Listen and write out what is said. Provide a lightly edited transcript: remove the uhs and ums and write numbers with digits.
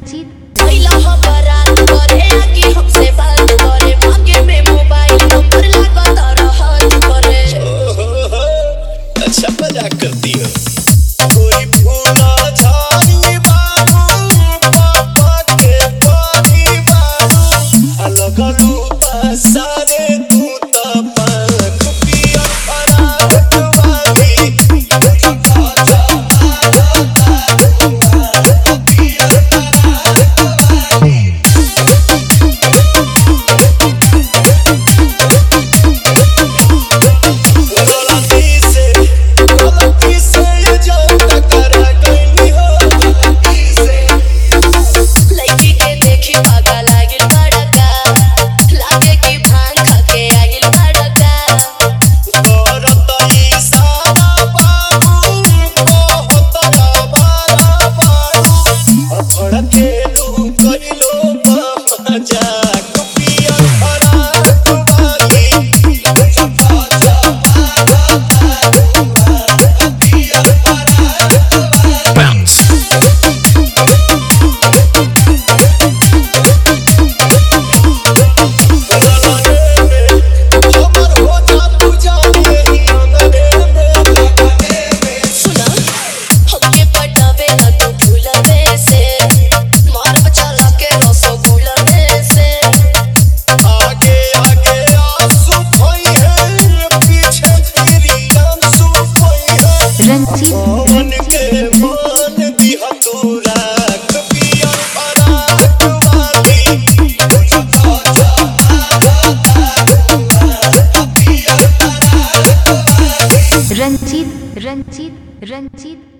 रंजीत महिला हो बारात करे आगे हमसे बात करे मांगे में मोबाइल नंबर लगा हाथ करे। अच्छा मजाक करती हो। कोई फूला झाड़ी बाबू पापा के पानी बाबू अलग लूटा सारे तू तो पंख पिया फराक वाली रंजीत